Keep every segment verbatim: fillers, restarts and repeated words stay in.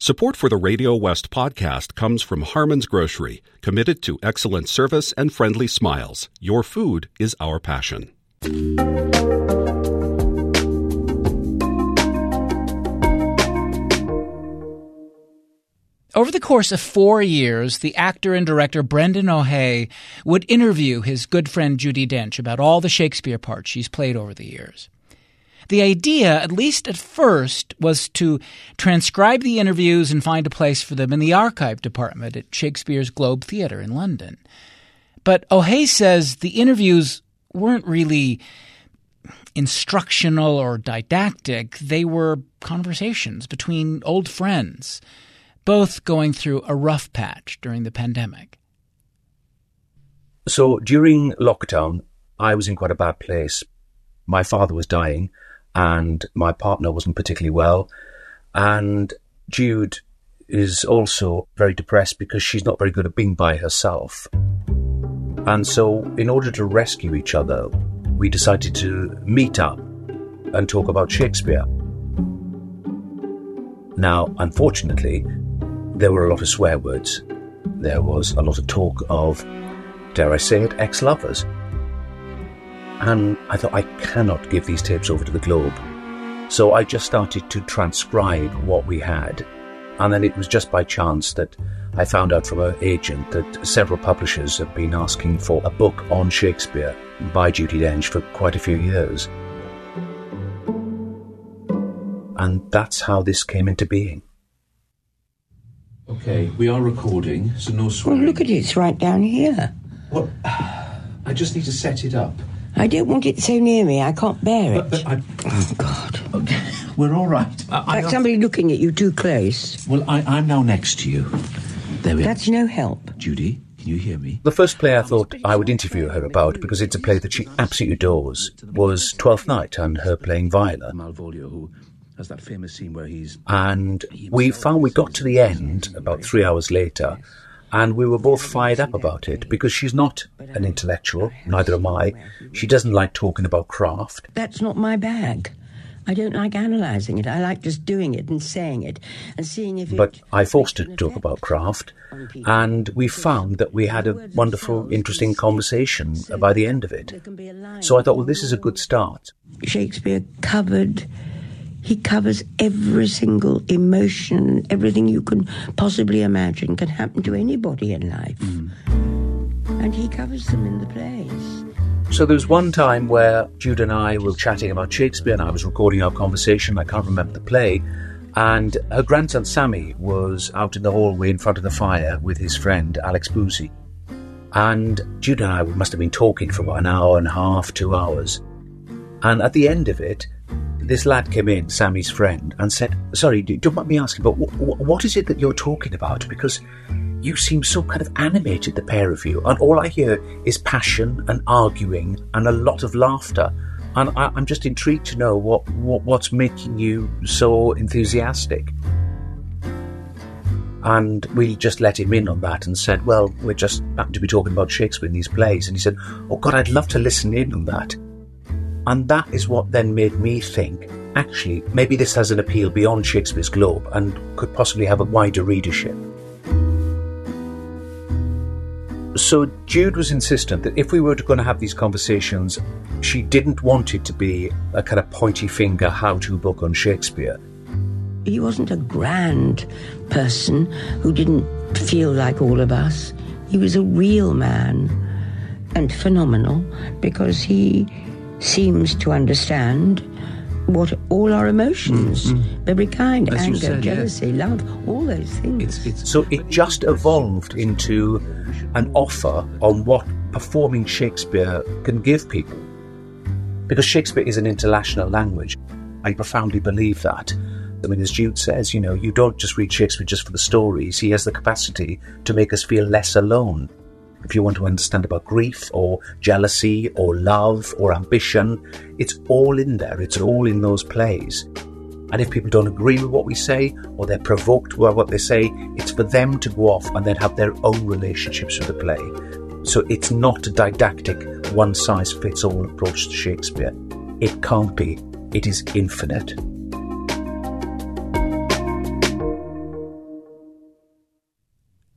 Support for the Radio West podcast comes from Harmon's Grocery, committed to excellent service and friendly smiles. Your food is our passion. Over the course of four years, the actor and director Brendan O'Hay would interview his good friend Judi Dench about all the Shakespeare parts she's played over the years. The idea, at least at first, was to transcribe the interviews and find a place for them in the archive department at Shakespeare's Globe Theatre in London. But O'Hay says the interviews weren't really instructional or didactic. They were conversations between old friends, both going through a rough patch during the pandemic. So during lockdown, I was in quite a bad place. My father was dying and my partner wasn't particularly well. And Jude is also very depressed because she's not very good at being by herself. And so in order to rescue each other, we decided to meet up and talk about Shakespeare. Now, unfortunately, there were a lot of swear words. There was a lot of talk of, dare I say it, ex-lovers. And I thought, I cannot give these tapes over to the Globe. So I just started to transcribe what we had. And then it was just by chance that I found out from her agent that several publishers have been asking for a book on Shakespeare by Judi Dench for quite a few years. And that's how this came into being. Okay, we are recording, so no swearing. Well, look at it, it's right down here. What? I just need to set it up. I don't want it so near me, I can't bear But, it. but I... Oh, God. Okay, we're all right. I, Like somebody looking at you too close. Well, I, I'm now next to you. There we are. That's no help. Judy, can you hear me? The first play I thought I would interview her about, because it's a play that she absolutely adores, was Twelfth Night and her playing Viola. Malvolio, who has that famous scene where he's... And we found we got to the end about three hours later, and we were both fired up about it, because she's not an intellectual, neither am I. She doesn't like talking about craft. That's not my bag. I don't like analysing it. I like just doing it and saying it and seeing if it... But I forced her to talk about craft, and we found that we had a wonderful, interesting conversation by the end of it. So I thought, well, this is a good start. Shakespeare covered... He covers every single emotion, everything you can possibly imagine can happen to anybody in life. Mm. And he covers them in the plays. So there was one time where Jude and I were chatting about Shakespeare and I was recording our conversation. I can't remember the play. And her grandson Sammy was out in the hallway in front of the fire with his friend Alex Boozy. And Jude and I must have been talking for about an hour and a half, two hours. And at the end of it, this lad came in, Sammy's friend, and said, sorry, don't mind me asking, but w- w- what is it that you're talking about? Because you seem so kind of animated, the pair of you, and all I hear is passion and arguing and a lot of laughter. And I- I'm just intrigued to know what, what what's making you so enthusiastic. And we just let him in on that and said, well, we're just happen to be talking about Shakespeare in these plays. And he said, oh God, I'd love to listen in on that. And that is what then made me think, actually, maybe this has an appeal beyond Shakespeare's Globe and could possibly have a wider readership. So Jude was insistent that if we were going to have these conversations, she didn't want it to be a kind of pointy finger how-to book on Shakespeare. He wasn't a grand person who didn't feel like all of us. He was a real man and phenomenal because he seems to understand what all our emotions, mm-hmm. every kind, As anger, said, jealousy, yeah. love, all those things. It's, it's, so it just evolved into an offer on what performing Shakespeare can give people. Because Shakespeare is an international language. I profoundly believe that. I mean, as Jude says, you know, you don't just read Shakespeare just for the stories. He has the capacity to make us feel less alone. If you want to understand about grief or jealousy or love or ambition, it's all in there. It's all in those plays. And if people don't agree with what we say or they're provoked by what they say, it's for them to go off and then have their own relationships with the play. So it's not a didactic, one-size-fits-all approach to Shakespeare. It can't be. It is infinite.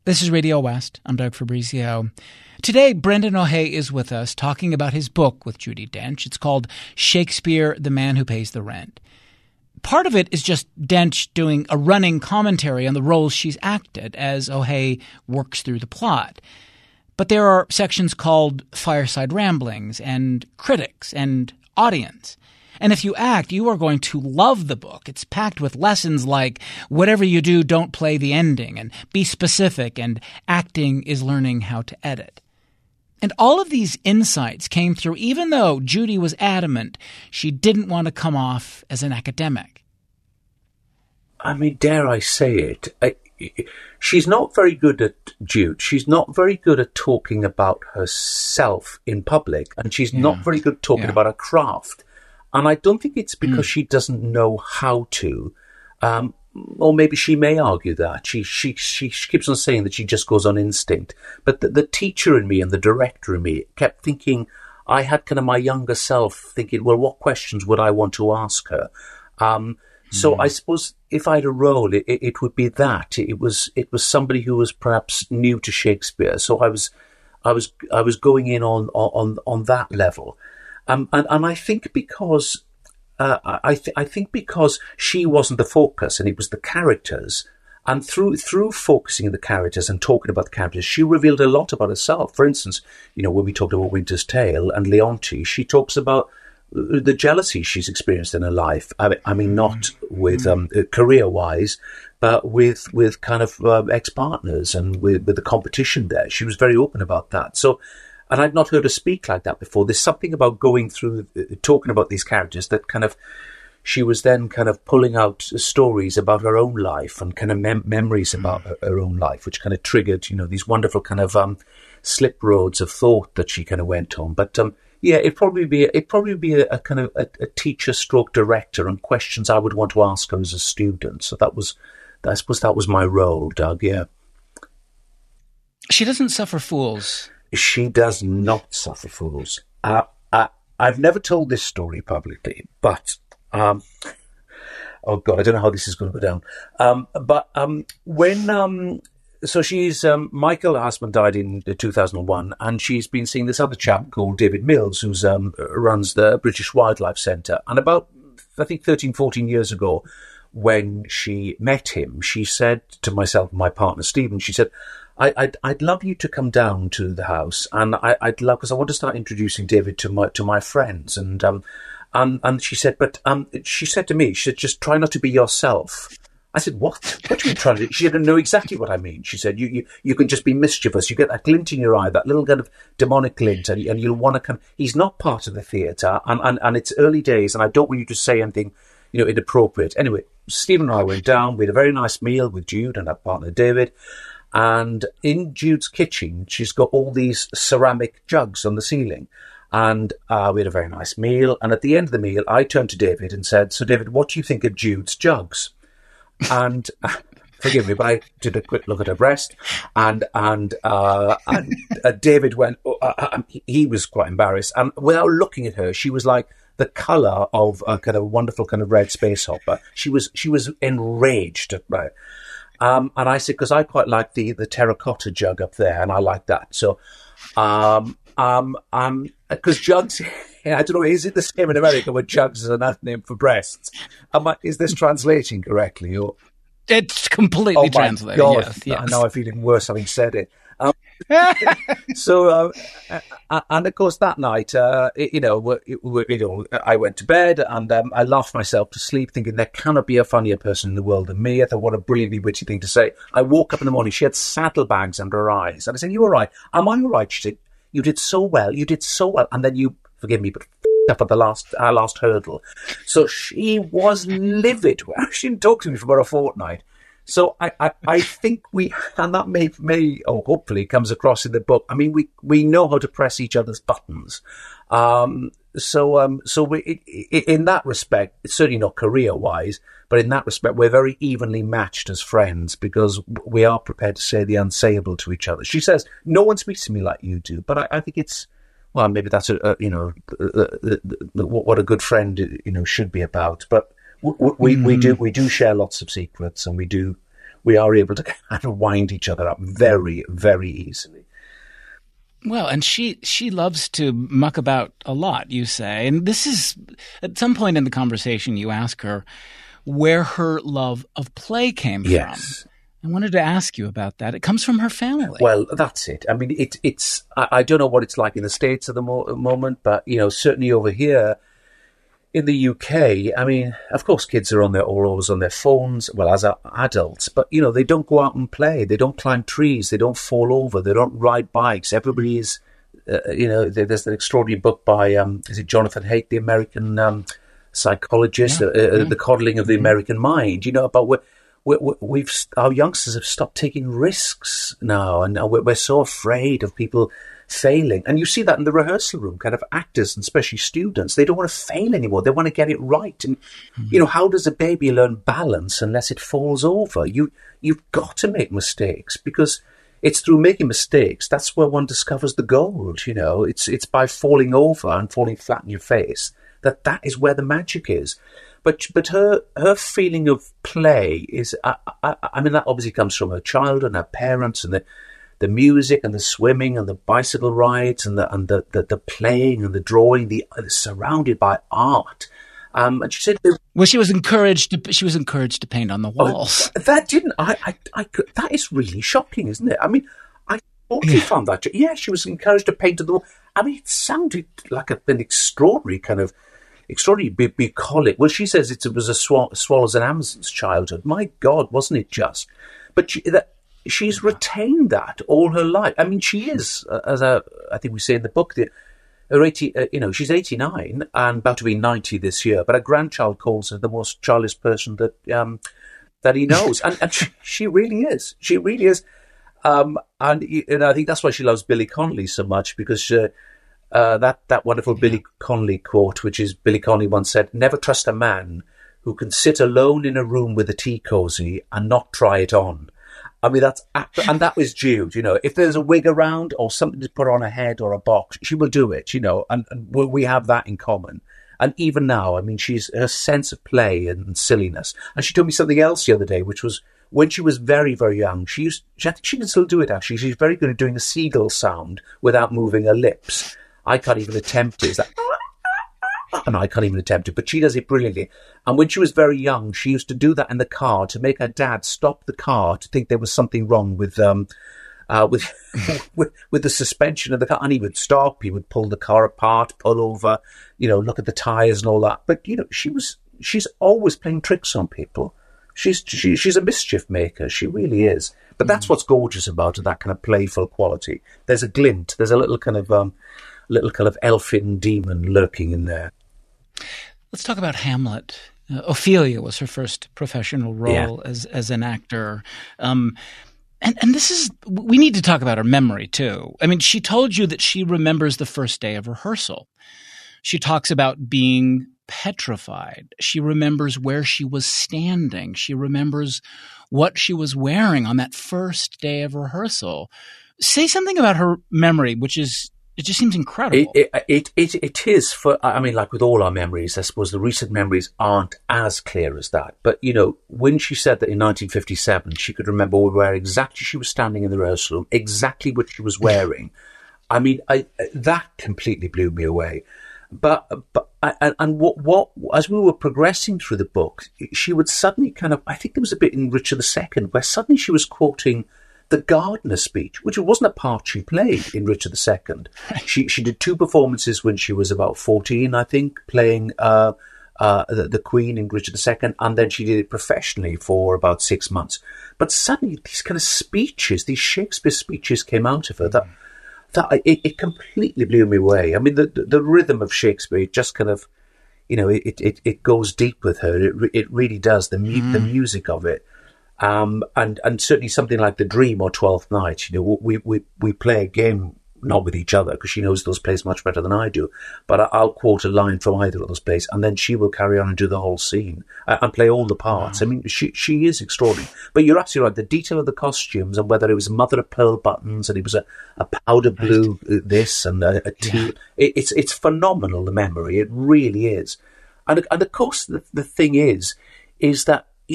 This is Radio West. I'm Doug Fabrizio. Today, Brendan O'Hay is with us talking about his book with Judi Dench. It's called Shakespeare, the Man Who Pays the Rent. Part of it is just Dench doing a running commentary on the roles she's acted as O'Hay works through the plot. But there are sections called Fireside Ramblings and Critics and Audience. And if you act, you are going to love the book. It's packed with lessons like whatever you do, don't play the ending, and be specific, and acting is learning how to edit. And all of these insights came through even though Judi was adamant she didn't want to come off as an academic. I mean, dare I say it, I, she's not very good at, Jude, she's not very good at talking about herself in public, and she's yeah. not very good talking yeah. about her craft. And I don't think it's because mm. she doesn't know how to, um, or maybe she may argue that. She, she she she keeps on saying that she just goes on instinct. But the, the teacher in me and the director in me kept thinking, I had kind of my younger self thinking, well, what questions would I want to ask her? Um, so mm. I suppose if I had a role, it, it, it would be that. It was it was somebody who was perhaps new to Shakespeare. So I was I was I was going in on on on that level. Um, and, and I think because uh, I, th- I think because she wasn't the focus and it was the characters, and through through focusing on the characters and talking about the characters, she revealed a lot about herself. For instance, you know, when we talked about Winter's Tale and Leontes, she talks about the jealousy she's experienced in her life. I, I mean, not with um, career-wise, but with with kind of uh, ex-partners and with, with the competition there. She was very open about that. So. And I'd not heard her speak like that before. There's something about going through, uh, talking about these characters that kind of, she was then kind of pulling out stories about her own life and kind of mem- memories about her, her own life, which kind of triggered, you know, these wonderful kind of um, slip roads of thought that she kind of went on. But um, yeah, it'd probably be it'd probably be a, a kind of a, a teacher stroke director and questions I would want to ask her as a student. So that was, I suppose that was my role, Doug. Yeah. She doesn't suffer fools. She does not suffer fools. Uh, I, I've never told this story publicly, but, um, oh God, I don't know how this is going to go down. Um, but um, when, um, so she's, um, Michael, her husband, died in two thousand one, and she's been seeing this other chap called David Mills, who's um, runs the British Wildlife Centre. And about, I think, thirteen, fourteen years ago, when she met him, she said to myself and my partner, Stephen, she said, I, I'd, I'd love you to come down to the house, and I, I'd love, because I want to start introducing David to my to my friends. And um, and and she said, but um, she said to me, she said, just try not to be yourself. I said, what? What are you trying to do? She didn't know exactly what I mean. She said, you you you can just be mischievous. You get that glint in your eye, that little kind of demonic glint, and, and you'll want to come. He's not part of the theatre, and, and and it's early days, and I don't want you to say anything, you know, inappropriate. Anyway, Stephen and I went down. We had a very nice meal with Jude and our partner David. And in Jude's kitchen, she's got all these ceramic jugs on the ceiling. And uh, we had a very nice meal. And at the end of the meal, I turned to David and said, so, David, what do you think of Jude's jugs? And uh, forgive me, but I did a quick look at her breast. And and, uh, and uh, David went, oh, uh, he was quite embarrassed. And without looking at her, she was like the colour of a kind of wonderful kind of red space hopper. She was, she was enraged at me. Um, and I said, because I quite like the, the terracotta jug up there, and I like that. So, um, um, um, because jugs, I don't know, is it the same in America where jugs is another name for breasts? Am I, is this translating correctly? Or it's completely oh translated. God, yes, yes. Now I'm feeling worse having said it. Um, so, uh, uh, and of course, that night, uh, you know, we, we, you know, I went to bed and um, I laughed myself to sleep, thinking there cannot be a funnier person in the world than me. I thought, what a brilliantly witty thing to say. I woke up in the morning; she had saddlebags under her eyes, and I said, "You all right? Am I all right?" She said, "You did so well. You did so well." And then you, forgive me, but f***ed up at the last, our last hurdle. So she was livid. She didn't talk to me for about a fortnight. So I, I, I think we, and that may, may, or hopefully comes across in the book. I mean, we, we know how to press each other's buttons. Um, so, um, so we, it, it, in that respect, it's certainly not career-wise, but in that respect, we're very evenly matched as friends because we are prepared to say the unsayable to each other. She says, no one speaks to me like you do, but I, I think it's, well, maybe that's a, a you know, a, a, a, what a good friend, you know, should be about. But we, we, mm. we do we do share lots of secrets, and we do we are able to kind of wind each other up very, very easily. Well, and she she loves to muck about a lot, you say. And this is, at some point in the conversation, you ask her where her love of play came yes. from. I wanted to ask you about that. It comes from her family. Well, that's it. I mean, it, it's, I, I don't know what it's like in the States at the mo- moment, but, you know, certainly over here in the U K, I mean, of course, kids are on their, all always on their phones, well, as are adults, but, you know, they don't go out and play. They don't climb trees. They don't fall over. They don't ride bikes. Everybody is, uh, you know, there's an extraordinary book by, um, is it Jonathan Haidt, the American um, psychologist, yeah, uh, yeah. The Coddling of the mm-hmm. American Mind, you know, about what, we, we, we've, our youngsters have stopped taking risks now, and we're, we're so afraid of people failing. And you see that in the rehearsal room, kind of actors and especially students, they don't want to fail anymore. They want to get it right. And, mm-hmm. you know, how does a baby learn balance unless it falls over? You, you've got to make mistakes, because it's through making mistakes, that's where one discovers the gold, you know. It's, it's by falling over and falling flat on your face that that is where the magic is. But but her her feeling of play is, I, I, I mean, that obviously comes from her childhood and her parents and the the music and the swimming and the bicycle rides and the and the, the, the playing and the drawing, the uh, surrounded by art. Um, and she said, "Well, she was encouraged. To, she was encouraged to paint on the walls." Oh, that didn't. I, I, I could, that is really shocking, isn't it? I mean, I totally yeah. found that. Yeah, she was encouraged to paint on the wall. I mean, it sounded like a, an extraordinary kind of. Extraordinary bu- bucolic. Well, she says it was a sw- Swallows and Amazons childhood. My God, wasn't it just? But she, that, she's retained that all her life. I mean, she is, uh, as a, I think we say in the book, the, her eighty, uh, you know, she's eighty-nine and about to be ninety this year. But her grandchild calls her the most childish person that um, that he knows, and, and she, she really is. She really is. Um, and, and I think that's why she loves Billy Connolly so much, because. Uh, Uh, that, that wonderful yeah. Billy Connolly quote, which is Billy Connolly once said, "Never trust a man who can sit alone in a room with a tea cosy and not try it on." I mean, that's, and that was Jude, you know, if there's a wig around or something to put on her head or a box, she will do it, you know, and, and we have that in common. And even now, I mean, she's, her sense of play and silliness. And she told me something else the other day, which was when she was very, very young, she used, she, I think she can still do it actually. She's very good at doing a seagull sound without moving her lips. I can't even attempt it. It's like, and I can't even attempt it, but she does it brilliantly. And when she was very young, she used to do that in the car to make her dad stop the car to think there was something wrong with um, uh, with, with with the suspension of the car. And he would stop. He would pull the car apart, pull over, you know, look at the tires and all that. But you know, she was she's always playing tricks on people. She's she, she's a mischief maker. She really is. But that's what's gorgeous about her, that kind of playful quality. There's a glint. There's a little kind of um. little kind of elfin demon lurking in there. Let's talk about Hamlet. Uh, Ophelia was her first professional role yeah. as as an actor. Um, and, and this is, we need to talk about her memory too. I mean, she told you that she remembers the first day of rehearsal. She talks about being petrified. She remembers where she was standing. She remembers what she was wearing on that first day of rehearsal. Say something about her memory, which is, it just seems incredible. It, it, it, it, it is for, I mean, like with all our memories, I suppose the recent memories aren't as clear as that. But, you know, when she said that in nineteen fifty-seven, she could remember where exactly she was standing in the rehearsal room, exactly what she was wearing. I mean, I, that completely blew me away. But, but, and, and what, what, as we were progressing through the book, she would suddenly kind of, I think there was a bit in Richard the Second where suddenly she was quoting the Gardner speech, which wasn't a part she played in Richard the Second. She she did two performances when she was about fourteen, I think, playing uh, uh, the, the Queen in Richard the Second, and then she did it professionally for about six months. But suddenly these kind of speeches, these Shakespeare speeches came out of her that that it, it completely blew me away. I mean, the, the the rhythm of Shakespeare just kind of, you know, it it, it goes deep with her. It it really does. The mu- mm. the music of it. Um, and, and certainly something like The Dream or Twelfth Night, you know, we, we, we play a game, not with each other, because she knows those plays much better than I do, but I'll quote a line from either of those plays, and then she will carry on and do the whole scene, uh, and play all the parts. Wow. I mean, she, she is extraordinary. But you're absolutely right, the detail of the costumes, and whether it was mother of pearl buttons, and it was a, a powder blue right. this, and a, a teal, yeah. it, it's, it's phenomenal, the memory, it really is. And, and of course, the, the thing is, is that, you know,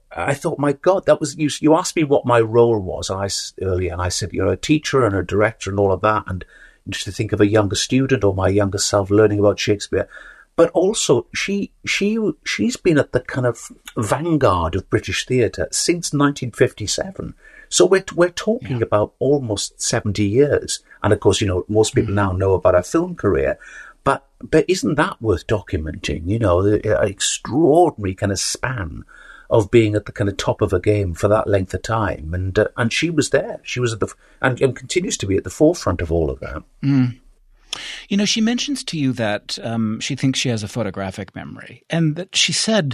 I thought, my God, that was, you, you asked me what my role was and I, earlier, and I said, you're a teacher and a director and all of that, and just to think of a younger student or my younger self learning about Shakespeare. But also, she she she's been at the kind of vanguard of British theatre since nineteen fifty-seven. So we're we're talking yeah. about almost seventy years. And of course, you know, most people mm. now know about her film career. But but isn't that worth documenting? You know, the, an extraordinary kind of span of being at the kind of top of a game for that length of time, and uh, and she was there. She was at the and, and continues to be at the forefront of all of that. Mm. You know, she mentions to you that um, she thinks she has a photographic memory, and that she said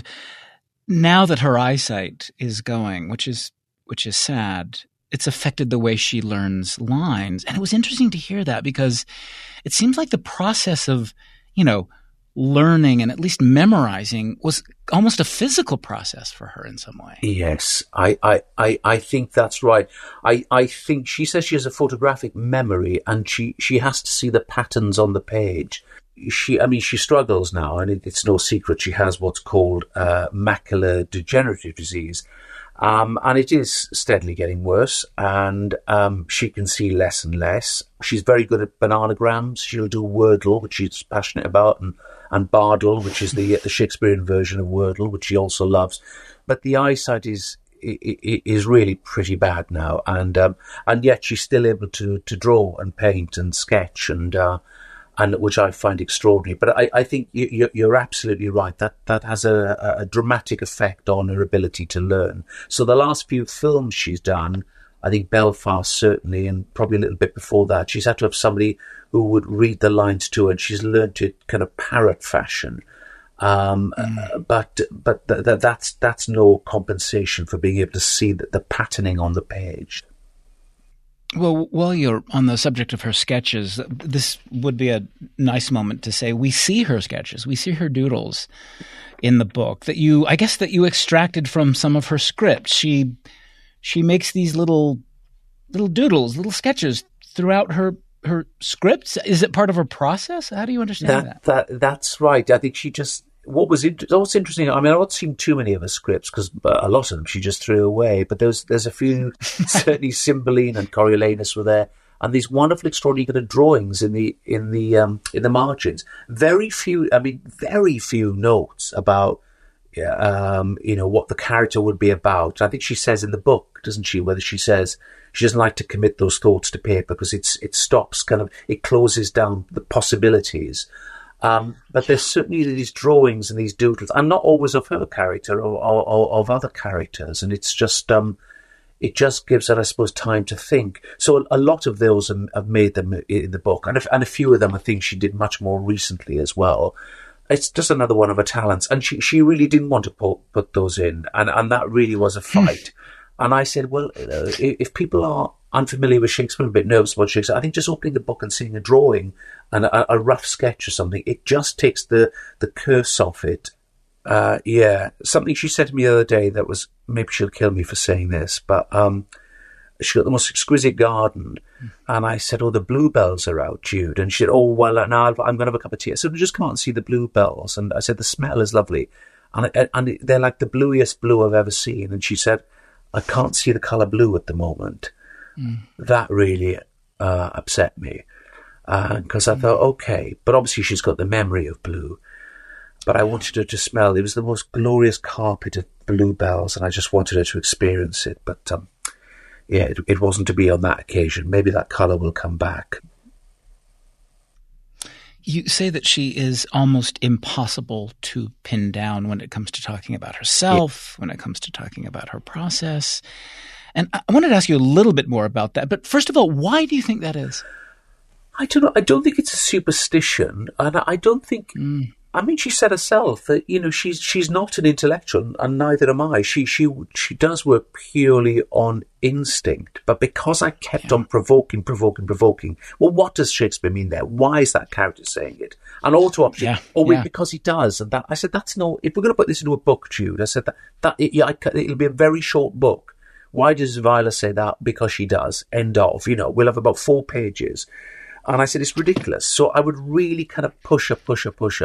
now that her eyesight is going, which is which is sad, it's affected the way she learns lines. And it was interesting to hear that, because it seems like the process of, you know, learning and at least memorizing was almost a physical process for her in some way. Yes, I, I, I, I think that's right. I, I think she says she has a photographic memory, and she, she has to see the patterns on the page. She, I mean, she struggles now, and it, it's no secret she has what's called uh, macular degenerative disease. Um, and it is steadily getting worse, and um, she can see less and less. She's very good at bananagrams. She'll do Wordle, which she's passionate about, and, and Bardle, which is the, the Shakespearean version of Wordle, which she also loves. But the eyesight is is really pretty bad now, and um, and yet she's still able to, to draw and paint and sketch, and uh, and which I find extraordinary. But I, I think you, you're absolutely right. That that has a, a dramatic effect on her ability to learn. So the last few films she's done, I think Belfast certainly, and probably a little bit before that, she's had to have somebody who would read the lines to her, and she's learned it kind of parrot fashion. Um, mm. uh, but but th- th- that's that's no compensation for being able to see the, the patterning on the page. Well, while you're on the subject of her sketches, this would be a nice moment to say we see her sketches, we see her doodles in the book that you, I guess, that you extracted from some of her scripts. She she makes these little little doodles, little sketches throughout her her scripts. Is it part of her process? How do you understand that? That, that that's right. I think she just. What was it? What's interesting? I mean, I've not seen too many of her scripts, because a lot of them she just threw away. But there's there's a few. Certainly, Cymbeline and Coriolanus were there, and these wonderful, extraordinary kind of drawings in the in the um, in the margins. Very few. I mean, very few notes about um, you know, what the character would be about. I think she says in the book, doesn't she? Whether she says she doesn't like to commit those thoughts to paper because it's it stops kind of it closes down the possibilities. Um, but there's certainly these drawings and these doodles, and not always of her character or, or, or of other characters. And it's just, um, it just gives her, I suppose, time to think. So a, a lot of those have, have made them in the book, and a, and a few of them I think she did much more recently as well. It's just another one of her talents, and she she really didn't want to put, put those in, and, and that really was a fight. And I said, well, uh, if people are unfamiliar with Shakespeare, a bit nervous about Shakespeare, I think just opening the book and seeing a drawing and a, a rough sketch or something, it just takes the, the curse off it. Uh, yeah, something she said to me the other day that was, maybe she'll kill me for saying this, but um, she got the most exquisite garden. Mm. And I said, oh, the bluebells are out, Jude. And she said, oh, well, now I'm going to have a cup of tea. I said, just come out and see the bluebells. And I said, the smell is lovely. And, and they're like the bluiest blue I've ever seen. And she said, I can't see the colour blue at the moment. Mm. That really uh, upset me, because uh, I mm. thought, okay, but obviously she's got the memory of blue. But I wanted her to smell. It was the most glorious carpet of bluebells, and I just wanted her to experience it. But um, yeah, it, it wasn't to be on that occasion. Maybe that colour will come back. You say that she is almost impossible to pin down when it comes to talking about herself, yeah. when it comes to talking about her process. And I wanted to ask you a little bit more about that. But first of all, why do you think that is? I don't know. I don't think it's a superstition. And I don't think... Mm. I mean, she said herself that, you know, she's she's not an intellectual, and neither am I. She she she does work purely on instinct. But because I kept yeah. on provoking, provoking, provoking, well, what does Shakespeare mean there? Why is that character saying it? And auto option, yeah. oh, yeah. because he does. And that I said, that's no. If we're going to put this into a book, Jude, I said that that it, yeah, I, it'll be a very short book. Why does Viola say that? Because she does. End of. You know, we'll have about four pages. And I said, it's ridiculous. So I would really kind of push her, push her, push her.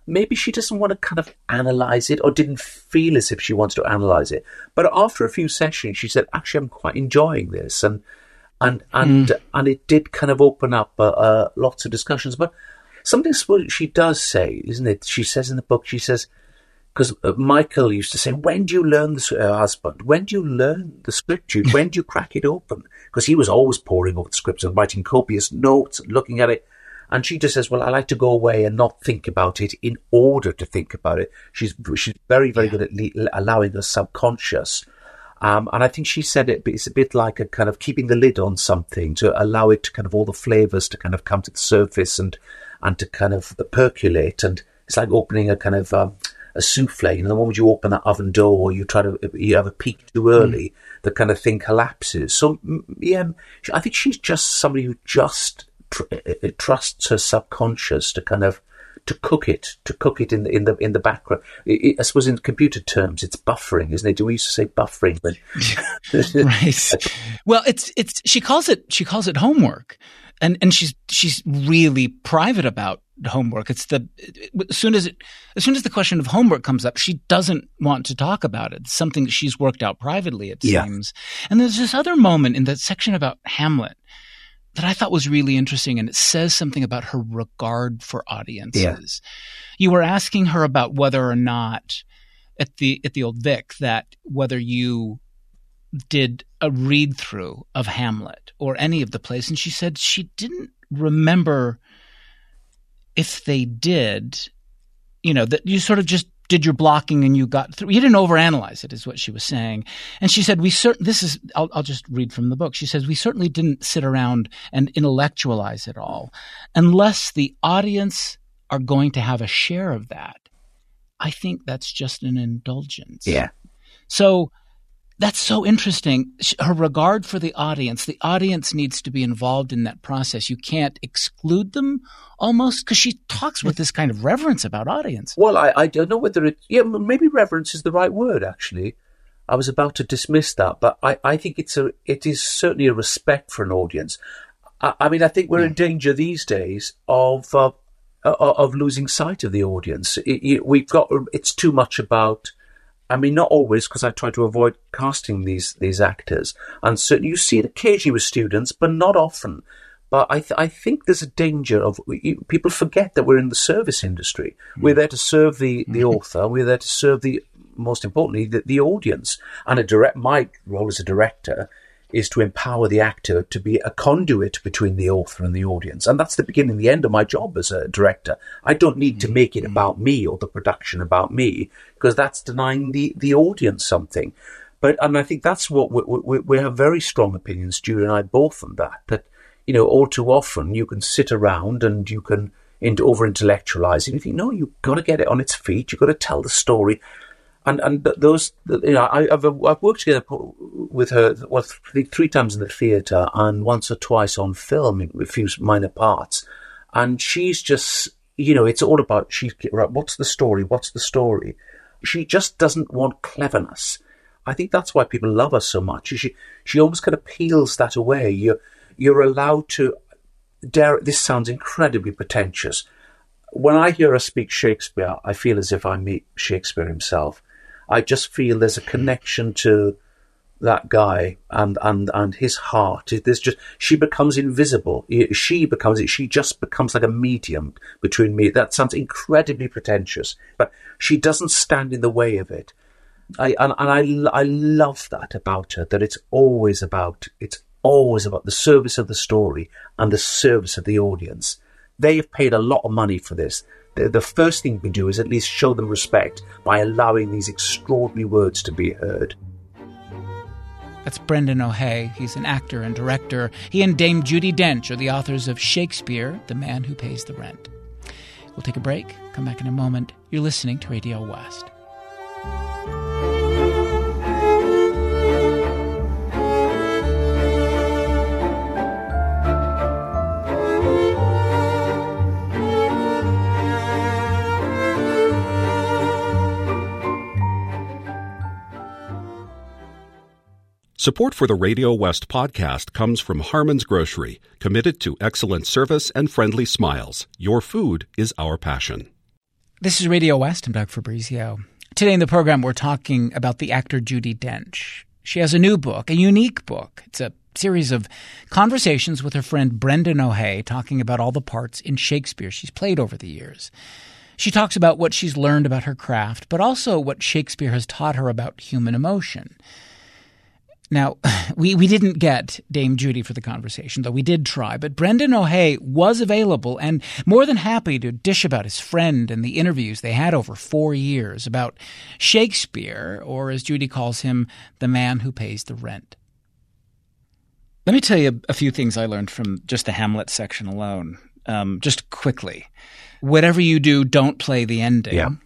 maybe she doesn't want to kind of analyse it or didn't feel as if she wants to analyse it. But after a few sessions, she said, actually, I'm quite enjoying this. And and and, mm. and it did kind of open up uh, uh, lots of discussions. But something she does say, isn't it? She says in the book, she says, because uh, Michael used to say, when do you learn the her husband? When do you learn the script? When do you crack it open? Because he was always poring over the scripts and writing copious notes and looking at it. And she just says, well, I like to go away and not think about it in order to think about it. She's she's very, very good at le- allowing her subconscious. Um, and I think she said it, it's a bit like a kind of keeping the lid on something to allow it to kind of all the flavours to kind of come to the surface and, and to kind of percolate. And it's like opening a kind of um, a souffle. You know, the moment you open that oven door or you try to, you have a peak too early, mm. the kind of thing collapses. So, yeah, I think she's just somebody who just it trusts her subconscious to kind of to cook it, to cook it in the in the in the background. It, it, I suppose in computer terms, it's buffering, isn't it? Do we used to say buffering? But right. Well, it's it's she calls it she calls it homework, and and she's she's really private about homework. It's the as soon as it as soon as the question of homework comes up, she doesn't want to talk about it. It's something that she's worked out privately, it yeah. seems. And there's this other moment in that section about Hamlet that I thought was really interesting, and it says something about her regard for audiences. Yeah. You were asking her about whether or not at the at the Old Vic that whether you did a read through of Hamlet or any of the plays, and she said she didn't remember if they did. You know, that you sort of just did your blocking and you got through. You didn't overanalyze it, is what she was saying. And she said, "We cert- This is. I'll, I'll just read from the book." She says, "We certainly didn't sit around and intellectualize it all, unless the audience are going to have a share of that. I think that's just an indulgence." Yeah. So that's so interesting. Her regard for the audience. The audience needs to be involved in that process. You can't exclude them almost, because she talks with this kind of reverence about audience. Well, I, I don't know whether it, yeah, maybe reverence is the right word, actually. I was about to dismiss that, but I, I think it's a, it is certainly a respect for an audience. I, I mean, I think we're yeah. in danger these days of, uh, of losing sight of the audience. It, it, we've got, it's too much about, I mean, not always, because I try to avoid casting these these actors. And certainly you see it occasionally with students, but not often. But I th- I think there's a danger of you, people forget that we're in the service industry. Mm. We're there to serve the, the author. We're there to serve the, most importantly, the, the audience. And a direct, my role as a director is to empower the actor to be a conduit between the author and the audience. And that's the beginning and the end of my job as a director. I don't need to make it about me or the production about me, because that's denying the, the audience something. But, and I think that's what we, we, we have very strong opinions, Julie and I both, on that, that, you know, all too often you can sit around and you can over-intellectualize it. You think, no, you've got to get it on its feet. You've got to tell the story. And and those, you know, I, I've I've worked together with her well three, three times in the theatre and once or twice on film in a few minor parts, and she's just, you know, it's all about she right. What's the story? What's the story? She just doesn't want cleverness. I think that's why people love her so much. She she almost kind of peels that away. You're you're allowed to. Dare this sounds incredibly pretentious. When I hear her speak Shakespeare, I feel as if I meet Shakespeare himself. I just feel there's a connection to that guy and, and, and his heart. There's just, she becomes invisible. She becomes it. She just becomes like a medium between me. That sounds incredibly pretentious, but she doesn't stand in the way of it. I, and, and I, I love that about her, that it's always about, it's always about the service of the story and the service of the audience. They have paid a lot of money for this. The, the first thing we do is at least show them respect by allowing these extraordinary words to be heard. That's Brendan O'Hay. He's an actor and director. He and Dame Judi Dench are the authors of Shakespeare, The Man Who Pays the Rent. We'll take a break, come back in a moment. You're listening to Radio West. Support for the Radio West podcast comes from Harmon's Grocery, committed to excellent service and friendly smiles. Your food is our passion. This is Radio West. I'm Doug Fabrizio. Today in the program, we're talking about the actor Judi Dench. She has a new book, a unique book. It's a series of conversations with her friend Brendan O'Hay, talking about all the parts in Shakespeare she's played over the years. She talks about what she's learned about her craft, but also what Shakespeare has taught her about human emotion. Now, we, we didn't get Dame Judi for the conversation, though we did try, but Brendan O'Hay was available and more than happy to dish about his friend and the interviews they had over four years about Shakespeare, or as Judi calls him, the man who pays the rent. Let me tell you a few things I learned from just the Hamlet section alone, um, just quickly. Whatever you do, don't play the ending. Yeah.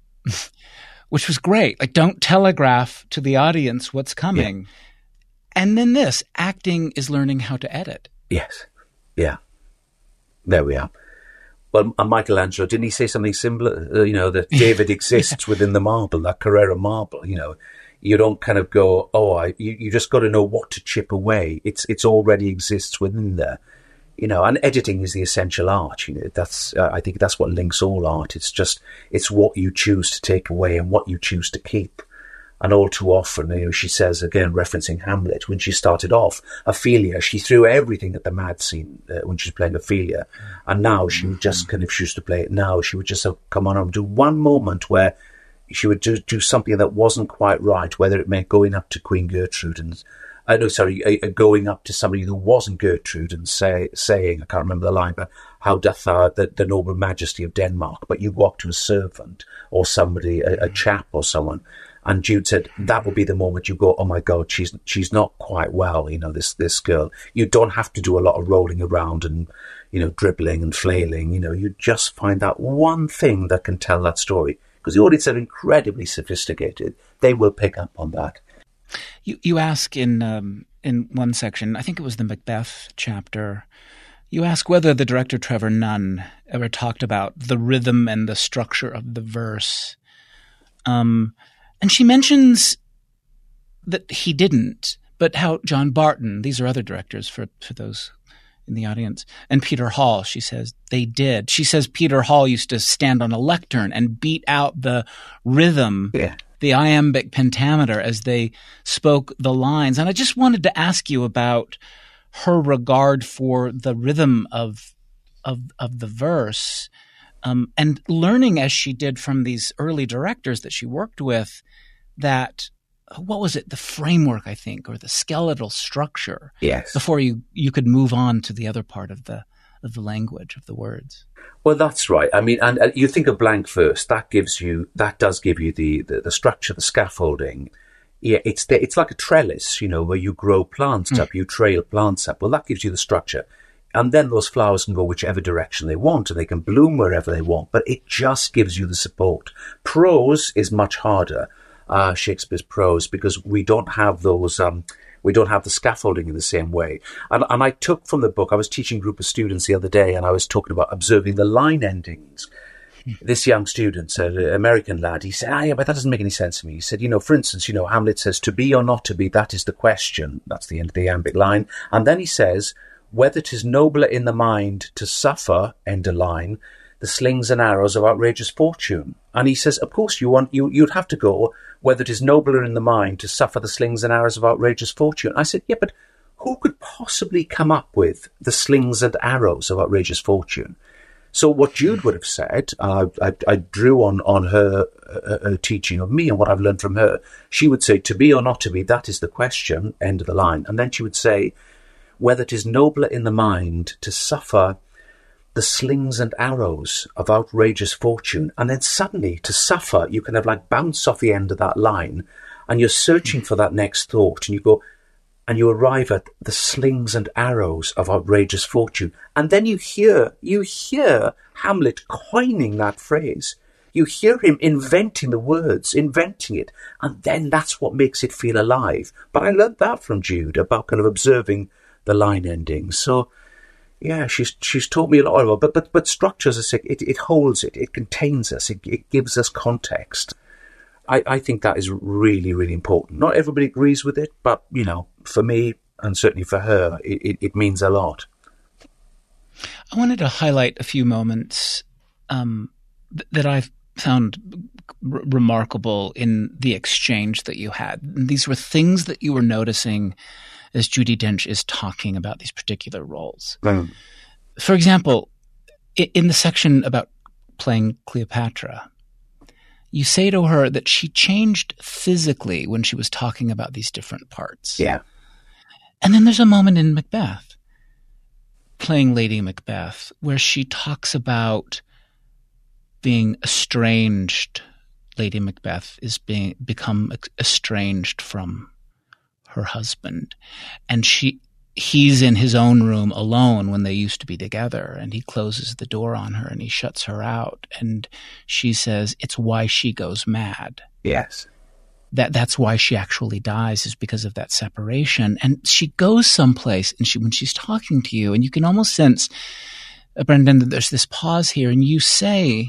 Which was great. Like, don't telegraph to the audience what's coming. Yeah. And then this, acting is learning how to edit. Yes. Yeah. There we are. Well, and Michelangelo, didn't he say something similar? Uh, you know, that David exists within the marble, that Carrara marble. You know, you don't kind of go, oh, I, you, you just got to know what to chip away. It's it's already exists within there. You know, and editing is the essential art. You know, that's uh, I think that's what links all art. It's just it's what you choose to take away and what you choose to keep. And all too often, you know, she says, again, referencing Hamlet, when she started off, Ophelia, she threw everything at the mad scene uh, when she was playing Ophelia. And now she would just kind of, if she used to play it now, she would just oh, come on and do one moment where she would do, do something that wasn't quite right, whether it meant going up to Queen Gertrude and, uh, no, sorry, uh, going up to somebody who wasn't Gertrude and say, saying, I can't remember the line, but how doth thou the, the noble majesty of Denmark? But you walk to a servant or somebody, a, a chap or someone. And Jude said that would be the moment you go, oh my God, she's she's not quite well, you know, this this girl. You don't have to do a lot of rolling around and, you know, dribbling and flailing. You know, you just find that one thing that can tell that story. Because the audience are incredibly sophisticated. They will pick up on that. You you ask in um, in one section, I think it was the Macbeth chapter, you ask whether the director Trevor Nunn ever talked about the rhythm and the structure of the verse. Um And she mentions that he didn't, but how John Barton, these are other directors for, for those in the audience, and Peter Hall, she says, they did. She says Peter Hall used to stand on a lectern and beat out the rhythm, yeah. the iambic pentameter as they spoke the lines. And I just wanted to ask you about her regard for the rhythm of of, of the verse. Um, and learning as she did from these early directors that she worked with that, what was it, the framework, I think, or the skeletal structure. Yes. Before you, you could move on to the other part of the of the language, of the words. Well, that's right. I mean, and uh, you think of blank verse, that gives you, that does give you the, the, the structure, the scaffolding. Yeah, it's the, it's like a trellis, you know, where you grow plants mm. up, you trail plants up. Well, that gives you the structure. And then those flowers can go whichever direction they want and they can bloom wherever they want. But it just gives you the support. Prose is much harder, uh, Shakespeare's prose, because we don't have those, um, we don't have the scaffolding in the same way. And, and I took from the book, I was teaching a group of students the other day and I was talking about observing the line endings. This young student, an American lad, he said, ah, yeah, but that doesn't make any sense to me. He said, you know, for instance, you know, Hamlet says, to be or not to be, that is the question. That's the end of the iambic line. And then he says, whether 'tis nobler in the mind to suffer, end of line, the slings and arrows of outrageous fortune. And he says, of course, you want, you, you'd have to go, whether it is nobler in the mind to suffer the slings and arrows of outrageous fortune. I said, yeah, but who could possibly come up with the slings and arrows of outrageous fortune? So what Jude would have said, uh, I, I drew on, on her, uh, her teaching of me and what I've learned from her. She would say, to be or not to be, that is the question, end of the line. And then she would say, whether it is nobler in the mind to suffer the slings and arrows of outrageous fortune. And then suddenly, to suffer, you kind of like bounce off the end of that line and you're searching for that next thought and you go, and you arrive at the slings and arrows of outrageous fortune. And then you hear, you hear Hamlet coining that phrase. You hear him inventing the words, inventing it. And then that's what makes it feel alive. But I learned that from Jude about kind of observing the line endings. So, yeah, she's she's taught me a lot about, but but but structure, as I say, it, it holds it, it contains us, it, it gives us context. I, I think that is really, really important. Not everybody agrees with it, but, you know, for me, and certainly for her, it, it, it means a lot. I wanted to highlight a few moments um, th- that I've found r- remarkable in the exchange that you had. These were things that you were noticing as Judi Dench is talking about these particular roles. Mm. For example, i- in the section about playing Cleopatra, you say to her that she changed physically when she was talking about these different parts. Yeah. And then there's a moment in Macbeth, playing Lady Macbeth, where she talks about being estranged. Lady Macbeth is being become estranged from her husband, and she he's in his own room alone when they used to be together, and he closes the door on her and he shuts her out, and she says it's why she goes mad. Yes. That that's why she actually dies, is because of that separation. And she goes someplace, and she when she's talking to you, and you can almost sense, uh, Brendan, that there's this pause here, and you say,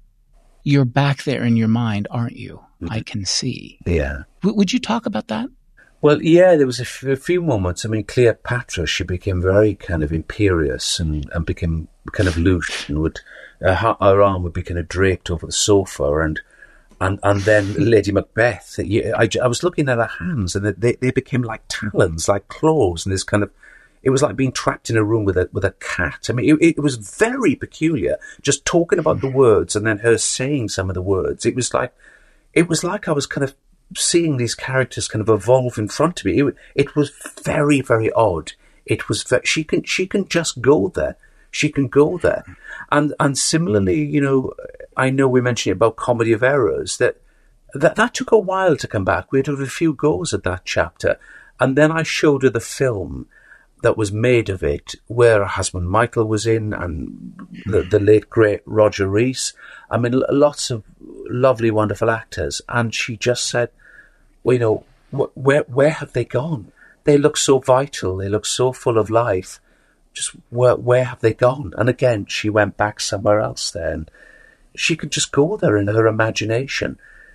you're back there in your mind, aren't you? Mm-hmm. I can see. Yeah. W- would you talk about that? Well, yeah, there was a, f- a few moments. I mean, Cleopatra, she became very kind of imperious and, and became kind of loose, and would uh, her, her arm would be kind of draped over the sofa, and and and then Lady Macbeth. I, I was looking at her hands, and they they became like talons, like claws, and this kind of. It was like being trapped in a room with a with a cat. I mean, it, it was very peculiar. Just talking about the words and then her saying some of the words. It was like, it was like I was kind of seeing these characters kind of evolve in front of me. It, it was very, very odd. It was ve- she can she can just go there. She can go there, and and similarly, you know, I know we mentioned about Comedy of Errors that that that took a while to come back. We had a few goes at that chapter, and then I showed her the film that was made of it, where her husband Michael was in, and the, the late great Roger Rees. I mean, lots of lovely, wonderful actors. And she just said, well, you know, wh- where where have they gone? They look so vital. They look so full of life. Just where where have they gone? And again, she went back somewhere else there, and she could just go there in her imagination.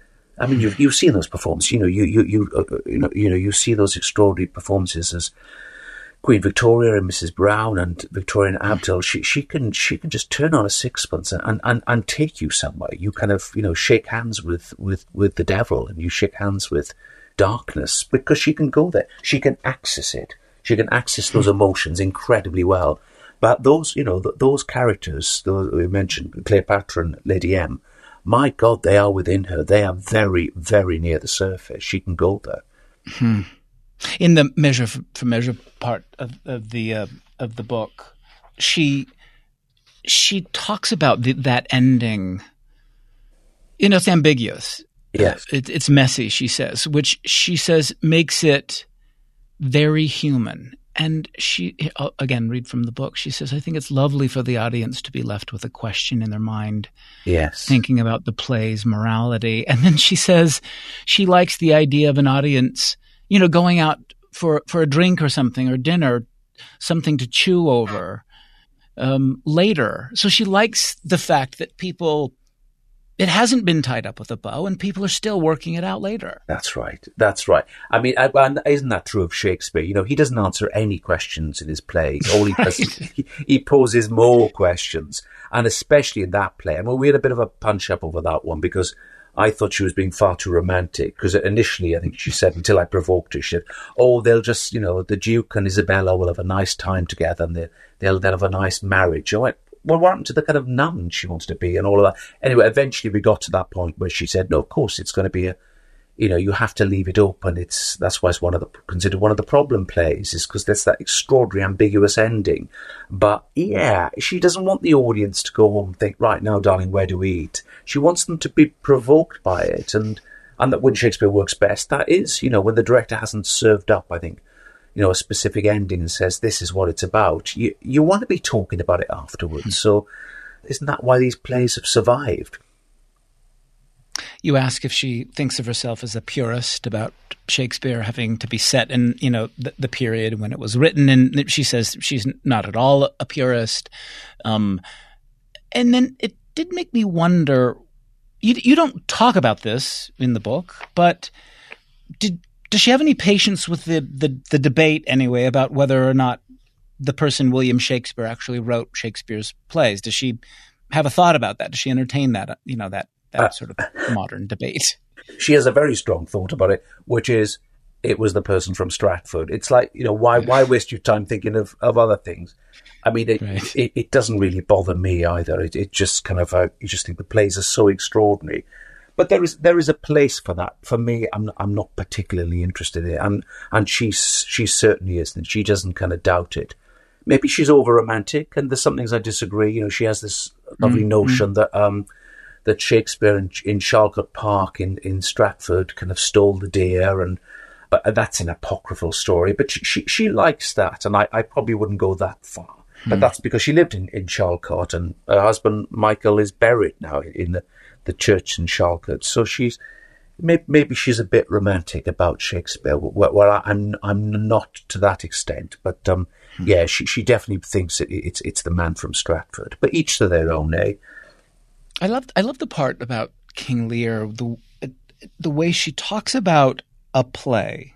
I mean, you've you've seen those performances. You know, you you you uh, you know you know you see those extraordinary performances as Queen Victoria and Missus Brown and Victoria and Abdul. She she can she can just turn on a sixpence and, and, and take you somewhere. You kind of, you know, shake hands with, with, with the devil, and you shake hands with darkness, because she can go there. She can access it. She can access those emotions incredibly well. But those, you know, th- those characters, those we mentioned, Cleopatra and Lady M, my God, they are within her. They are very, very near the surface. She can go there. Hmm. In the measure for, for measure part of, of the uh, of the book, she she talks about the, that ending. You know, it's ambiguous. Yes, it, it's messy. She says, which she says makes it very human. And she again, read from the book. She says, "I think it's lovely for the audience to be left with a question in their mind, yes, thinking about the play's morality." And then she says she likes the idea of an audience, you know, going out for, for a drink or something, or dinner, something to chew over um, later. So she likes the fact that people, it hasn't been tied up with a bow, and people are still working it out later. That's right. That's right. I mean, I, and isn't that true of Shakespeare? You know, he doesn't answer any questions in his plays. All he Right. does, he, he poses more questions, and especially in that play. I mean, we had a bit of a punch up over that one, because I thought she was being far too romantic, because initially I think she said, until I provoked her, she said, oh, they'll just, you know, the Duke and Isabella will have a nice time together, and they, they'll, they'll have a nice marriage. I went, well, what happened to the kind of nun she wanted to be and all of that? Anyway, eventually we got to that point where she said, no, of course it's going to be a, you know, you have to leave it open. It's, that's why it's one of the, considered one of the problem plays, is because there's that extraordinary ambiguous ending. But yeah, she doesn't want the audience to go home and think, right now, darling, where do we eat? She wants them to be provoked by it. And, and that when Shakespeare works best, that is, you know, when the director hasn't served up, I think, you know, a specific ending and says, this is what it's about. You, you want to be talking about it afterwards. So isn't that why these plays have survived? You ask if she thinks of herself as a purist about Shakespeare having to be set in, you know, the, the period when it was written, and she says she's not at all a purist. Um, and then it did make me wonder. You, you don't talk about this in the book, but did does she have any patience with the, the the debate anyway about whether or not the person William Shakespeare actually wrote Shakespeare's plays? Does she have a thought about that? Does she entertain that? You know, that that Uh, sort of modern debate. She has a very strong thought about it, which is it was the person from Stratford. It's like, you know, why why waste your time thinking of, of other things? I mean, it, Right. it, it doesn't really bother me either. It, it just kind of, uh, you just think the plays are so extraordinary. But there is there is a place for that. For me, I'm I'm not particularly interested in it, and and she she certainly isn't. She doesn't kind of doubt it. Maybe she's over romantic, and there's some things I disagree. You know, she has this lovely mm-hmm. notion that um that Shakespeare in, in Charlecote Park in, in Stratford kind of stole the deer, and but that's an apocryphal story. But she she, she likes that, and I, I probably wouldn't go that far. Mm. But that's because she lived in, in Charlecote, and her husband Michael is buried now in the, the church in Charlecote. So she's maybe, maybe she's a bit romantic about Shakespeare. Well, well I'm I'm not to that extent, but um, mm. yeah, she she definitely thinks it, it's it's the man from Stratford. But each to their own, eh? I love I love the part about King Lear, the the way she talks about a play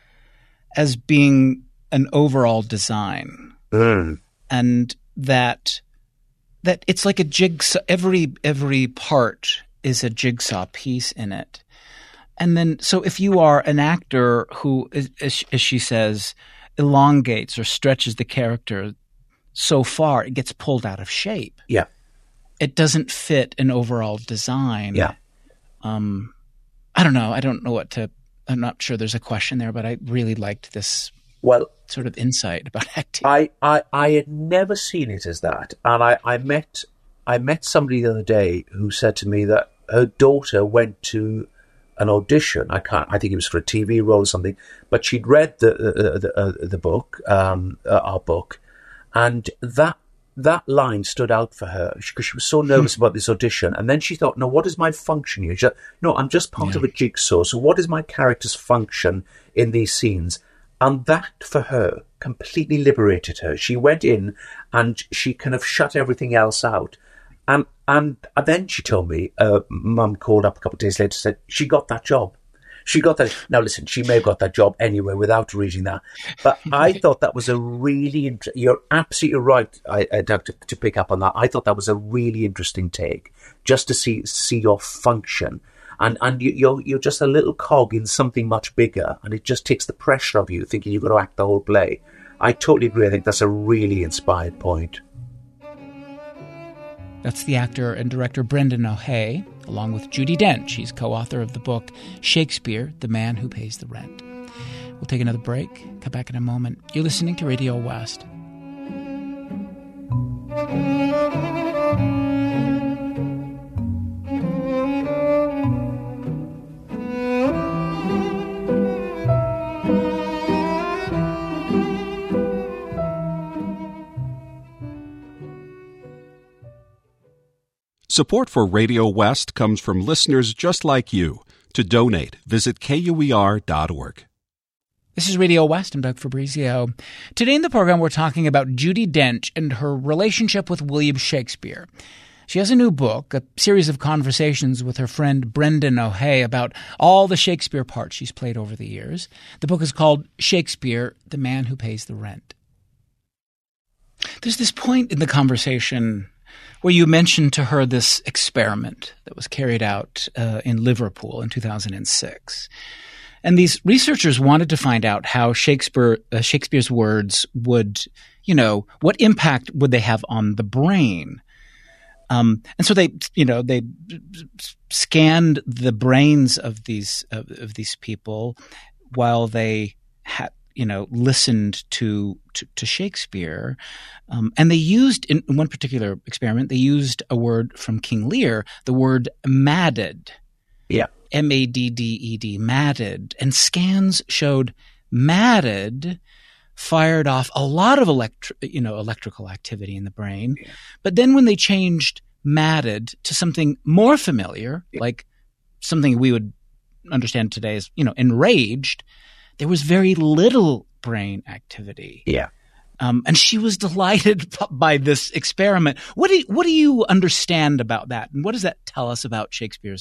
as being an overall design, mm. and that that it's like a jigsaw. Every every part is a jigsaw piece in it, and then so if you are an actor who, as, as she says, elongates or stretches the character so far, it gets pulled out of shape. Yeah. It doesn't fit an overall design. Yeah. Um, I don't know. I don't know what to – I'm not sure there's a question there, but I really liked this well, sort of insight about acting. I, I, I had never seen it as that. And I, I met I met somebody the other day who said to me that her daughter went to an audition. I can't – I think it was for a T V role or something. But she'd read the, uh, the, uh, the book, um, uh, our book, and that – that line stood out for her because she was so nervous about this audition. And then she thought, no, what is my function here? She said, no, I'm just part yeah. of a jigsaw. So what is my character's function in these scenes? And that, for her, completely liberated her. She went in and she kind of shut everything else out. And and, and then she told me, uh, Mum called up a couple of days later and said, she got that job. She got that. Now, listen, she may have got that job anyway without reading that. But I thought that was a really – you're absolutely right, I, I, to, to pick up on that. I thought that was a really interesting take, just to see see your function. And and you, you're, you're just a little cog in something much bigger, and it just takes the pressure of you thinking you've got to act the whole play. I totally agree. I think that's a really inspired point. That's the actor and director Brendan O'Hay, along with Judi Dench. She's co-author of the book Shakespeare, The Man Who Pays the Rent. We'll take another break. Come back in a moment. You're listening to Radio West. Support for Radio West comes from listeners just like you. To donate, visit K U E R dot org. This is Radio West. I'm Doug Fabrizio. Today in the program, we're talking about Judi Dench and her relationship with William Shakespeare. She has a new book, a series of conversations with her friend Brendan O'Hay about all the Shakespeare parts she's played over the years. The book is called Shakespeare, The Man Who Pays the Rent. There's this point in the conversation where you mentioned to her this experiment that was carried out uh, in Liverpool in two thousand six. And these researchers wanted to find out how Shakespeare uh, Shakespeare's words would, you know, what impact would they have on the brain? Um, and so they, you know, they scanned the brains of these of, of these people while they had, you know, listened to to, to Shakespeare, um, and they used in one particular experiment they used a word from King Lear, the word madded, yeah, M A D D E D, madded, and scans showed madded fired off a lot of electri- you know electrical activity in the brain, yeah. But then when they changed madded to something more familiar, yeah. like something we would understand today as, you know, enraged, there was very little brain activity. Yeah. Um, and she was delighted by this experiment. What do you, what do you understand about that? And what does that tell us about Shakespeare's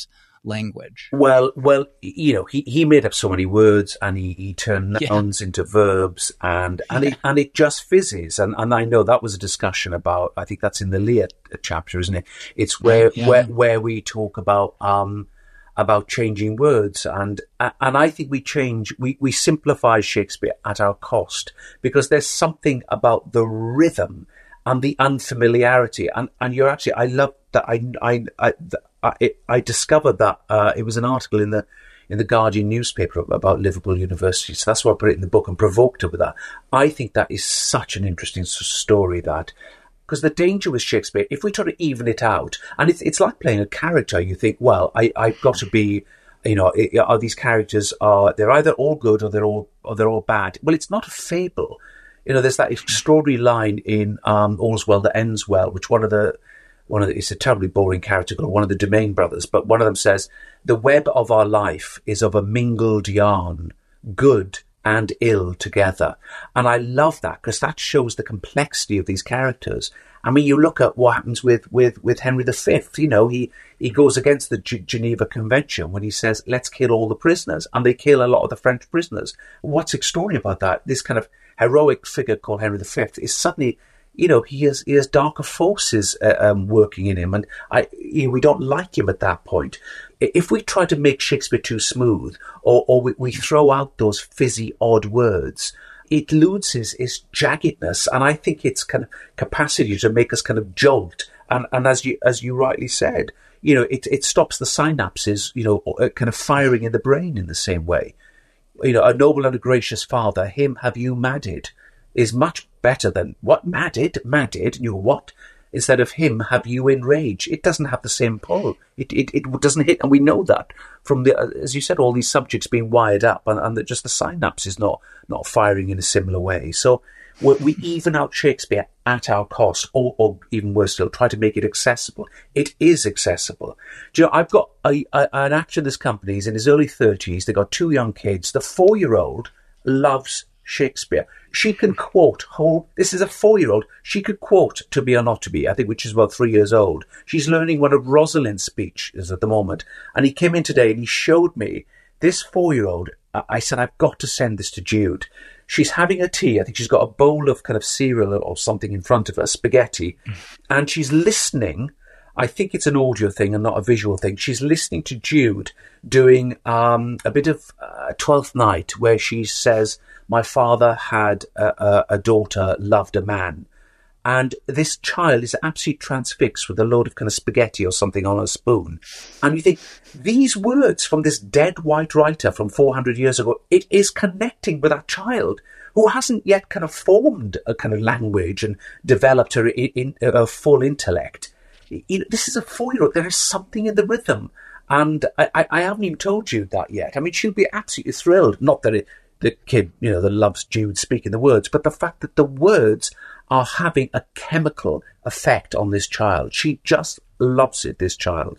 language. Well, well, you know, he, he made up so many words, and he, he turned nouns yeah. into verbs, and and, yeah. it, and it just fizzes. And, and I know that was a discussion about, I think that's in the Lear chapter, isn't it? It's where yeah. where where we talk about um about changing words, and and I think we change, we, we simplify Shakespeare at our cost, because there's something about the rhythm and the unfamiliarity. And, and you're actually, I love that. I, I, I, I, I discovered that, uh, it was an article in the, in the Guardian newspaper about Liverpool University. So that's why I put it in the book and provoked her with that. I think that is such an interesting story, that, because the danger with Shakespeare, if we try to even it out, and it's, it's like playing a character, you think, well, I, I've got to be, you know, are these characters, are, they're either all good or they're all, or they're all bad. Well, it's not a fable. You know, there's that extraordinary line in um, All's Well That Ends Well, which one of the, one of the, it's a terribly boring character called one of the Domain brothers, but one of them says, the web of our life is of a mingled yarn, good and ill together. And I love that, because that shows the complexity of these characters. I mean, you look at what happens with, with, with Henry the Fifth, you know, he, he goes against the G- Geneva Convention when he says, let's kill all the prisoners, and they kill a lot of the French prisoners. What's extraordinary about that, this kind of heroic figure called Henry the Fifth, is suddenly, you know, he has, he has darker forces uh, um, working in him, and I, you know, we don't like him at that point. If we try to make Shakespeare too smooth, or, or we, we throw out those fizzy, odd words, it loses its jaggedness, and I think its kind of capacity to make us kind of jolt. And, and as you as you rightly said, you know, it it stops the synapses, you know, kind of firing in the brain in the same way. You know, a noble and a gracious father, him have you madded, is much better than, what, madded, madded, you what? Instead of him have you enraged. It doesn't have the same pull. It it, it doesn't hit, and we know that from the, as you said, all these subjects being wired up, and, and that just the synapse is not, not firing in a similar way. So we, we even out Shakespeare at our cost, or, or even worse still, try to make it accessible. It is accessible. Do you know, I've got a, a, an actor in this company. He's in his early thirties. They've got two young kids. The four-year-old loves Shakespeare. She can quote whole, this is a four-year-old, she could quote To Be or Not to Be, I think, which is about three years old. She's learning one of Rosalind's speeches at the moment. And he came in today and he showed me this four-year-old. I said, I've got to send this to Jude. She's having a tea. I think she's got a bowl of kind of cereal or something in front of her, spaghetti. And she's listening. I think it's an audio thing and not a visual thing. She's listening to Jude doing um, a bit of uh, Twelfth Night, where she says, my father had a, a, a daughter, loved a man. And this child is absolutely transfixed with a load of kind of spaghetti or something on a spoon. And you think, these words from this dead white writer from four hundred years ago, it is connecting with that child who hasn't yet kind of formed a kind of language and developed her in, in, a full intellect. You know, this is a four-year-old. There is something in the rhythm. And I, I, I haven't even told you that yet. I mean, she'll be absolutely thrilled. Not that it, the kid, you know, that loves Jude speaking the words, but the fact that the words are having a chemical effect on this child. She just loves it, this child.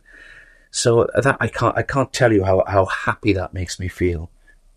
So that I can't, I can't tell you how, how happy that makes me feel.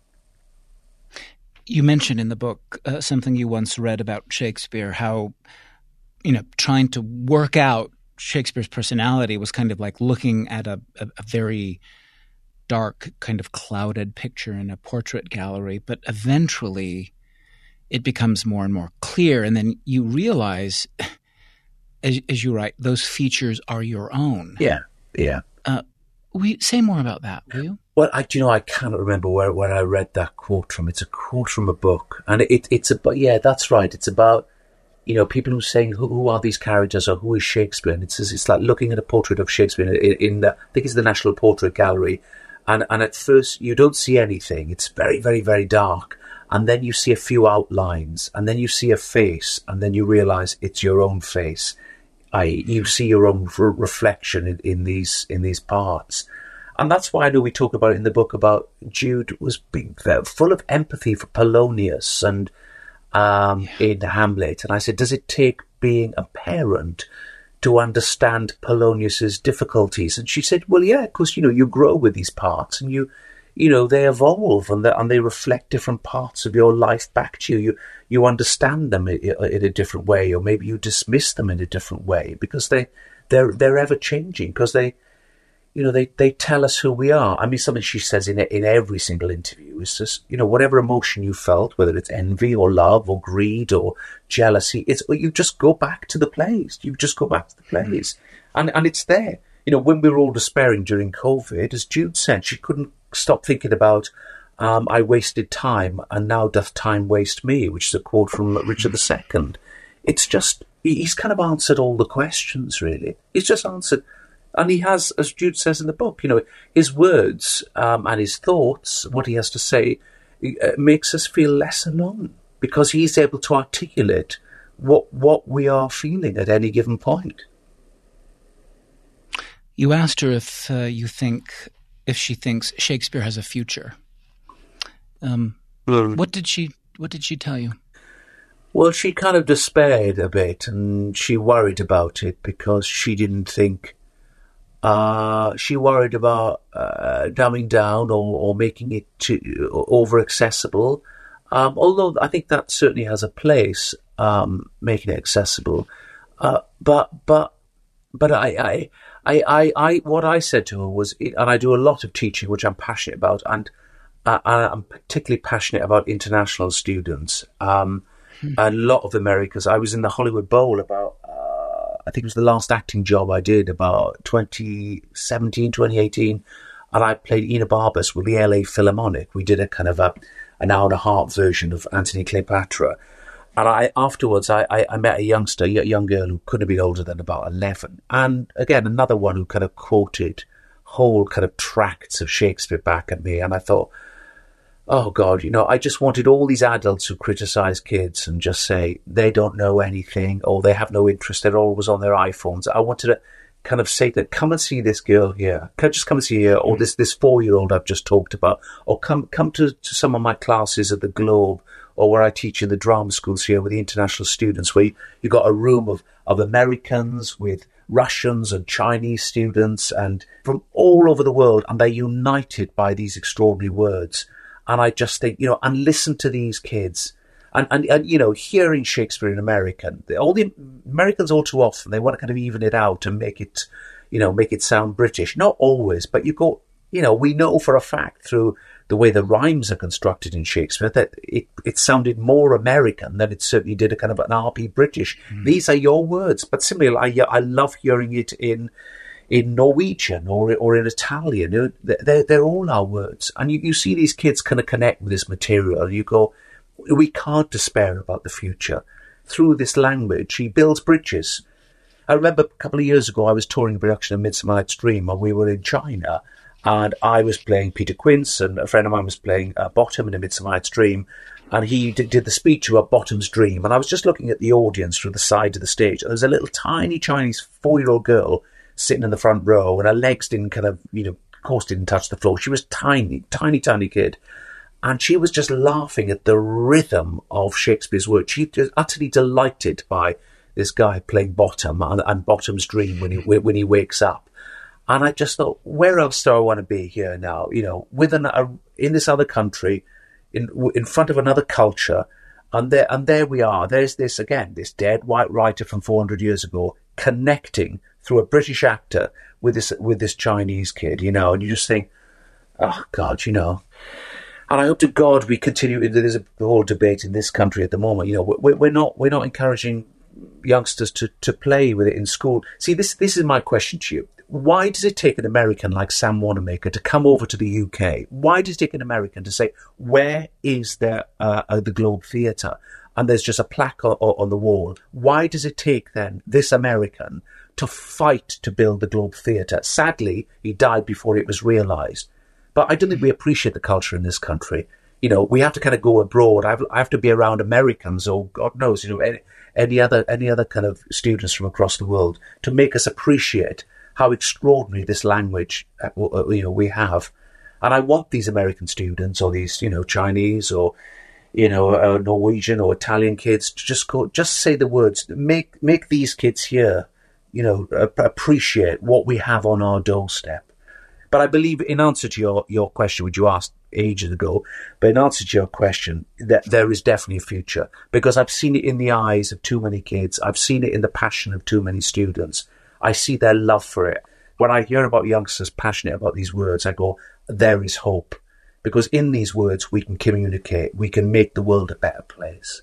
You mentioned in the book uh, something you once read about Shakespeare, how, you know, trying to work out Shakespeare's personality was kind of like looking at a, a, a very dark, kind of clouded picture in a portrait gallery, but eventually it becomes more and more clear, and then you realize, as, as you write, those features are your own. Yeah, yeah. Uh, we say more about that, will you? Well, I, do you know, I cannot remember where, where I read that quote from. It's a quote from a book, and it, it's about, yeah, that's right. It's about, you know, people who are saying, who, who are these characters, or who is Shakespeare? And it's it's like looking at a portrait of Shakespeare in, in the, I think it's the National Portrait Gallery, and and at first you don't see anything. It's very, very, very dark. And then you see a few outlines, and then you see a face, and then you realise it's your own face. I, you see your own re- reflection in, in these in these parts. And that's why I know we talk about it in the book about Jude was being full of empathy for Polonius and um, yeah. in Hamlet. And I said, does it take being a parent to understand Polonius's difficulties? And she said, well, yeah, because, you know, you grow with these parts, and you... you know, they evolve, and they, and they reflect different parts of your life back to you. You you understand them in, in a different way, or maybe you dismiss them in a different way, because they they're they're ever changing. Because they, you know, they, they tell us who we are. I mean, something she says in in every single interview is just, you know, whatever emotion you felt, whether it's envy or love or greed or jealousy, it's you just go back to the plays. You just go back to the plays. And and it's there. You know, when we were all despairing during COVID, as Jude said, she couldn't stop thinking about, um, I wasted time, and now doth time waste me, which is a quote from Richard the Second. It's just, he's kind of answered all the questions, really. He's just answered, and he has, as Jude says in the book, you know, his words um, and his thoughts, what he has to say, uh, makes us feel less alone, because he's able to articulate what what we are feeling at any given point. You asked her if uh, you think, if she thinks Shakespeare has a future. Um, well, what did she What did she tell you? Well, she kind of despaired a bit, and she worried about it because she didn't think. Uh, she worried about uh, dumbing down or, or making it too over accessible. Um, although I think that certainly has a place, um, making it accessible. Uh, but but but I. I I, I, I, what I said to her was, and I do a lot of teaching, which I'm passionate about, and uh, I'm particularly passionate about international students. Um, hmm. A lot of Americans. I was in the Hollywood Bowl about, uh, I think it was the last acting job I did, about twenty seventeen, twenty eighteen, and I played Enobarbus with the L A Philharmonic. We did a kind of a, an hour and a half version of Antony Cleopatra. And I afterwards, I, I, I met a youngster, a young girl who couldn't have been older than about eleven. And again, another one who kind of quoted whole kind of tracts of Shakespeare back at me. And I thought, oh, God, you know, I just wanted all these adults who criticize kids and just say they don't know anything or they have no interest. They're always on their iPhones. I wanted to kind of say that, come and see this girl here. Can just come and see her, or this, this four-year-old I've just talked about, or come come to, to some of my classes at the Globe, or where I teach in the drama schools here with the international students, where you, you got a room of, of Americans with Russians and Chinese students and from all over the world, and they're united by these extraordinary words. And I just think, you know, and listen to these kids. And, and, and, you know, hearing Shakespeare in American, all the Americans all too often, they want to kind of even it out and make it, you know, make it sound British. Not always, but you go, you know, we know for a fact through the way the rhymes are constructed in Shakespeare that it, it sounded more American than it certainly did a kind of an R P British. Mm. These are your words. But similarly, I, I love hearing it in in Norwegian or or in Italian. They're, they're all our words. And you, you see these kids kind of connect with this material and you go, we can't despair about the future. Through this language, he builds bridges. I remember a couple of years ago, I was touring a production of Midsummer Night's Dream, and we were in China, and I was playing Peter Quince, and a friend of mine was playing uh, Bottom in A Midsummer Night's Dream, and he did, did the speech about Bottom's dream, and I was just looking at the audience through the side of the stage, and there was a little tiny Chinese four-year-old girl sitting in the front row, and her legs didn't kind of, you know, of course didn't touch the floor. She was tiny, tiny, tiny kid. And she was just laughing at the rhythm of Shakespeare's words. She was utterly delighted by this guy playing Bottom and, and Bottom's dream when he when he wakes up. And I just thought, where else do I want to be here now? You know, with an, a, in this other country, in in front of another culture, and there and there we are. There's this again, this dead white writer from four hundred years ago connecting through a British actor with this with this Chinese kid. You know, and you just think, oh God, you know. And I hope to God we continue. There's a whole debate in this country at the moment. You know, we're, we're not we're not encouraging youngsters to, to play with it in school. See, this this is my question to you. Why does it take an American like Sam Wanamaker to come over to the U K? Why does it take an American to say, where is there uh, uh, the Globe Theatre? And there's just a plaque on, on the wall. Why does it take then this American to fight to build the Globe Theatre? Sadly, he died before it was realised. But I don't think we appreciate the culture in this country. You know, we have to kind of go abroad. I have, I have to be around Americans or God knows, you know, any, any other any other kind of students from across the world to make us appreciate how extraordinary this language, uh, you know, we have. And I want these American students or these, you know, Chinese or, you know, uh, Norwegian or Italian kids to just go, just say the words, make make these kids here, you know, uh, appreciate what we have on our doorstep. But I believe, in answer to your, your question, which you asked ages ago, but in answer to your question, that there is definitely a future. Because I've seen it in the eyes of too many kids. I've seen it in the passion of too many students. I see their love for it. when I hear about youngsters passionate about these words, I go, there is hope. Because in these words, we can communicate. We can make the world a better place.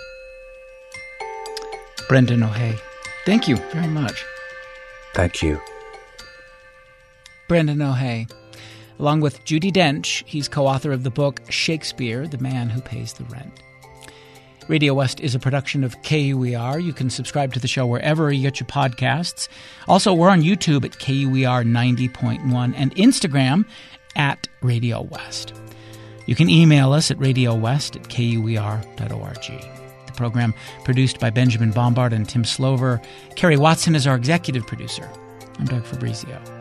Brendan O'Hay, thank you very much. Thank you. Brendan O'Hay. Along with Judi Dench, he's co-author of the book Shakespeare, The Man Who Pays the Rent. Radio West is a production of K U E R. You can subscribe to the show wherever you get your podcasts. Also, we're on YouTube at K U E R ninety point one and Instagram at Radio West. You can email us at radiowest at K U E R dot org. The program produced by Benjamin Bombard and Tim Slover. Kerry Watson is our executive producer. I'm Doug Fabrizio.